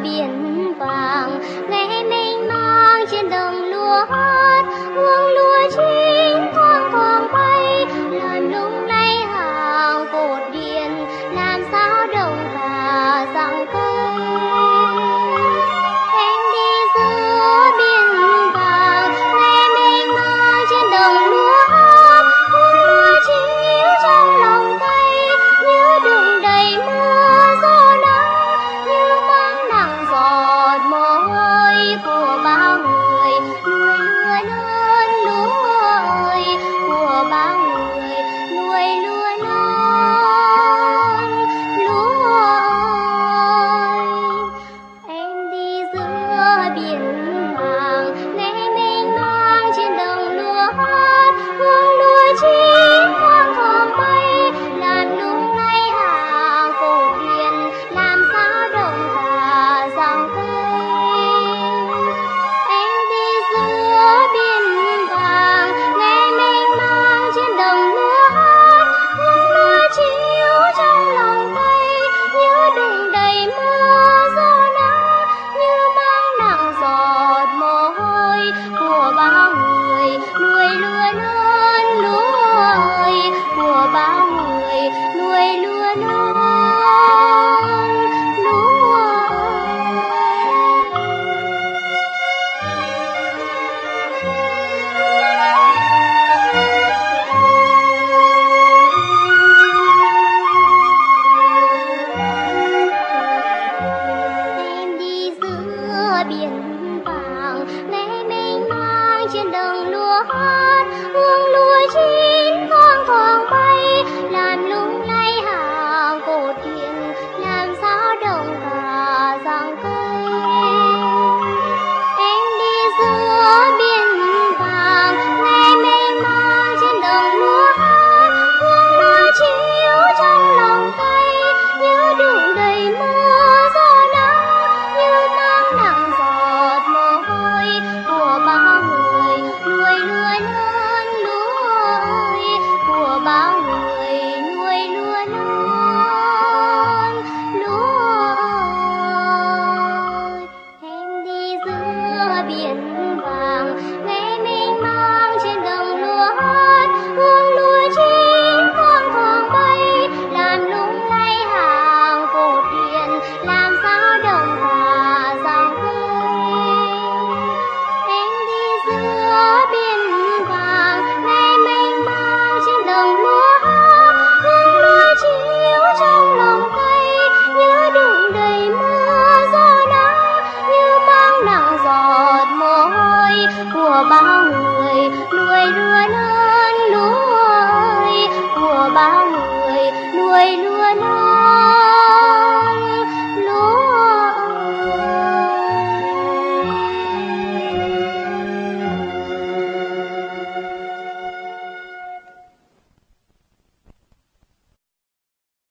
biển vàng, nghe mênh mang trên đồng lúa hát, hương lúa chín thoang thoảng bay, làm lung lay hàng cột điện, làm sao đồng cả dặm cây. Em đi giữa biển vàng, nghe mênh mang trên đồng lúa hát, hương lúa chiếu trong lòng cây, như đựng đầy mưa gió nắng, như mang nặng giọt mồ hôi của bao người nuôi lúa lớn lúa ơi, của bao người nuôi lúa lớn lúa ơi. Em đi giữa biển vàng, nghe mênh mang trên đồng lúa hát, hương lúa chín thoang thoảng bay, làm lung lay hàng cột điện, làm sao đồng cả dặm cây. Em đi giữa biển vàng, nghe mênh mang trên đồng lúa hát, hương lúa chiếu trong lòng cây, như đựng đầy mưa gió nắng, như mang nặng giọt mồ hôi của bao người nuôi lúa lớn lúa ơi, của bao người nuôi lúa lớn lúa ơi. Em đi giữa biển vàng, nghe mênh mang trên đồng lúa hát, hương lúa chín thoang thoảng bay, làm lung lay hàng cột điện, làm sao đồng cả dặm cây. Em đi giữa biển vàng, nghe mênh mang trên đồng lúa hát, hương lúa chiếu trong lòng cây, như đựng đầy mưa gió nắng, như mang nặng giọt mồ hôi của bao người nuôi lúa lớn lúa ơi, của bao người nuôi lúa lớn lúa ơi. Em đi giữa biển vàng, nghe mênh mang trên đồng lúa hát, hương lúa chín thoang thoảng bay, làm lung lay hàng cột điện, làm sao đồng cả dặm cây. Em đi giữa biển vàng, nghe mênh mang trên đồng lúa hát, hương lúa chiếu trong lòng cây, như đựng đầy mưa gió nắng, như mang nặng giọt mồ hôi của bao người nuôi lúa lớn lúa ơi, của bao người nuôi lúa lớn.